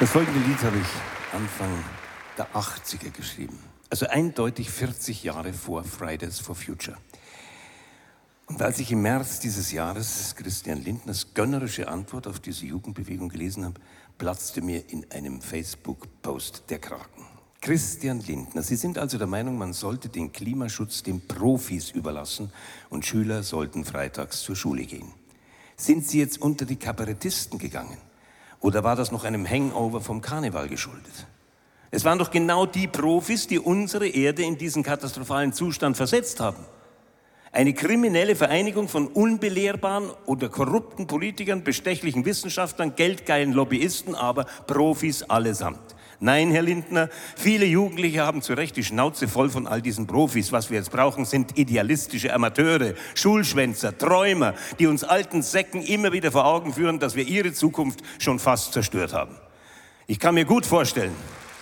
Das folgende Lied habe ich Anfang der 80er geschrieben. Also eindeutig 40 Jahre vor Fridays for Future. Und als ich im März dieses Jahres Christian Lindners gönnerische Antwort auf diese Jugendbewegung gelesen habe, platzte mir in einem Facebook-Post der Kragen. Christian Lindner, Sie sind also der Meinung, man sollte den Klimaschutz den Profis überlassen und Schüler sollten freitags zur Schule gehen. Sind Sie jetzt unter die Kabarettisten gegangen? Oder war das noch einem Hangover vom Karneval geschuldet? Es waren doch genau die Profis, die unsere Erde in diesen katastrophalen Zustand versetzt haben. Eine kriminelle Vereinigung von unbelehrbaren oder korrupten Politikern, bestechlichen Wissenschaftlern, geldgeilen Lobbyisten, aber Profis allesamt. Nein, Herr Lindner, viele Jugendliche haben zu Recht die Schnauze voll von all diesen Profis. Was wir jetzt brauchen, sind idealistische Amateure, Schulschwänzer, Träumer, die uns alten Säcken immer wieder vor Augen führen, dass wir ihre Zukunft schon fast zerstört haben. Ich kann mir gut vorstellen,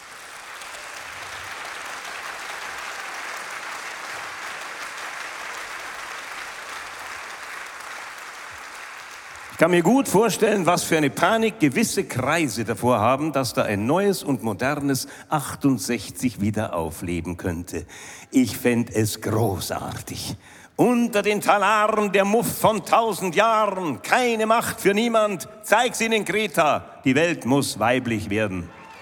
was für eine Panik gewisse Kreise davor haben, dass da ein neues und modernes 68 wieder aufleben könnte. Ich fände es großartig. Unter den Talaren der Muff von 1000 Jahren, keine Macht für niemand. Zeig's ihnen, Greta, die Welt muss weiblich werden.